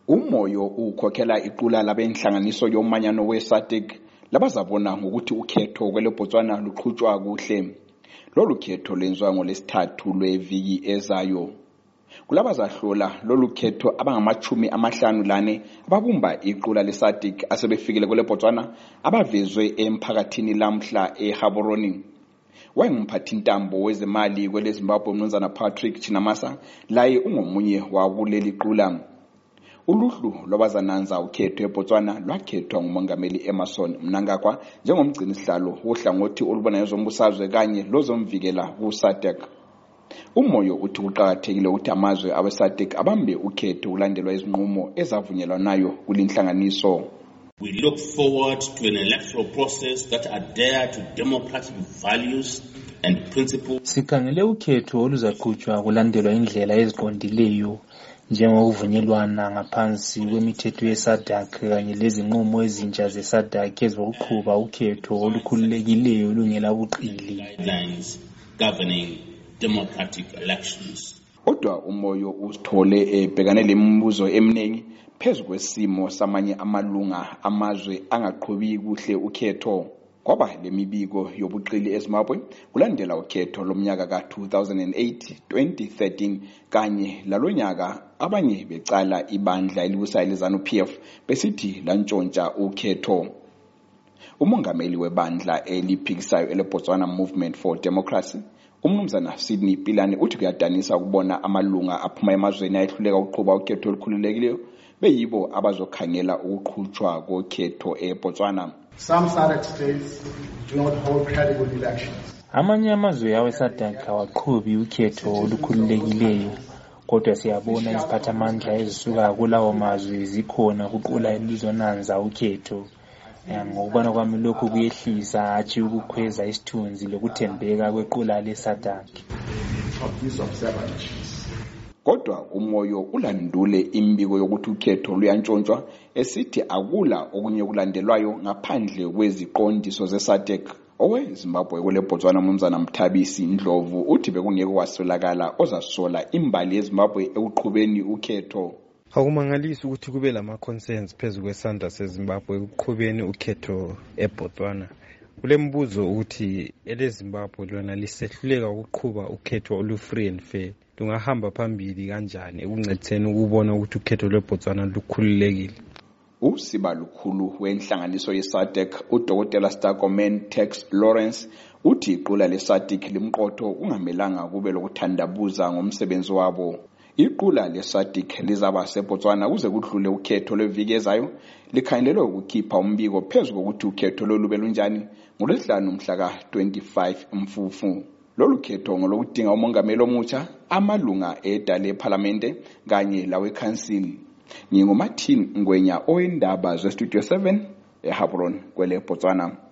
Umoyo ukhokhela iqula labenhlanganiso yomanyano weSADC labazabona ngokuthi ukhetho kwele Botswana luqhutshwa kuhle. Lolu khetho lenziwa ngolesithathu lweviki ezayo. Kulabazahlola lolu khetho abangama-54 ababumba iqula leSADC asebefikile kwele Botswana abavezwe emphakathini lamhla eGaborone. Wayengumphathintambo wezemali kwele Zimbabwe uMnumzana Patrick Chinamasa laye ungomunye wakuleli qula. Uluhlu lwabazananza ukhetho eBotswana lwakhethwa ngumongameli Emmerson Mnangagwa njengomgcini sihlalo wohlangothi olubonayo zombusazwe kanye lozomvikela kuSADC. Umoyo uthi kuqakathekile ukuthi amazwe aweSADC abambe ukhetho ulandelwa izinqumo ezavunyelwanayo kulinhlanganiso. We look forward to an electoral process that adhere to democratic values and principles. Sikhangele ukhetho oluzaqhutshwa kulandelwa indlela eziqondileyo njengokuvunyelwana ngaphansi kwemithetho yeSADC kanye lezinqumo ezintsha zeSADC ezokuqhuba ukhetho olukhululekileyo olungela buqili. Governing democratic elections. Kodwa umoyo usithole ebhekane lemibuzo eminingi phezu kwesimo samanye amalunga amazwe angaqhubi kuhle ukhetho. Kwaba lemibiko yobuqili eZimbabwe kulandela ukhetho lomnyaka ka-2008, 2013 kanye lalonyaka abanye becala ibandla elibusayo leZANU-PF besithi lantshontsha ukhetho. Umongameli webandla eliphikisayo eleBotswana Movement for Democracy uMnumzana Sydney Pilani uthi kuyadanisa ukubona amalunga aphuma emazweni ayehluleka ukuqhuba ukhetho olukhululekileyo beyibo abazokhangela ukuqhutshwa kokhetho eBotswana. Some SADC states do not hold credible elections. Amanye amazwe aweSADC awaqhubi ukhetho olukhululekileyo, kodwa siyabona iziphathamandla ezisuka kulawo mazwe zikhona kuqula elizonanza ukhetho. Ngokubona kwami lokhu kuyehlisa hatshi ukukhweza isithunzi lokuthembeka kwequla leSADC. Kodwa umoyo ulandule imbiko yokuthi ukhetho luyantshontshwa esithi akula okunye kulandelwayo ngaphandle kweziqondiso zeSADC. OweZimbabwe kwele Botswana uMnumzana Mthabisi Ndlovu uthi bekungeke waswelakala ozasola imbali yeZimbabwe ekuqhubeni ukhetho. Akumangalisi ukuthi kube lama-concerns phezu kwesandla seZimbabwe ekuqhubeni ukhetho eBotswana. Kulembuzo ukuthi eleZimbabwe lona lisehluleka ukuqhuba ukhetho olu-free and fair. Lungahamba phambili kanjani ekuncediseni ukubona ukuthi ukhetho lweBotswana lukhululekile? Usiba lukhulu wenhlanganiso yeSADC uDokotela Starkoman Tex Lawrence uthi iqula leSADC limqotho kungamelanga kube lokuthandabuza ngomsebenzi wabo. Iqula leSADC lizaba seBotswana kuze kudlule ukhetho lweviki ezayo likhangelelwe ukukhipha umbiko phezu kokuthi ukhetho lolube lunjani ngoLwesihlanu mhla ka-25 Mfufu. Lolu khetho ngolokudinga umongameli omutsha, amalunga edale eParlamente kanye laweCouncil. NginguMartin Ngwenya owendaba zeStudio 7 eGaborone kwele Botswana.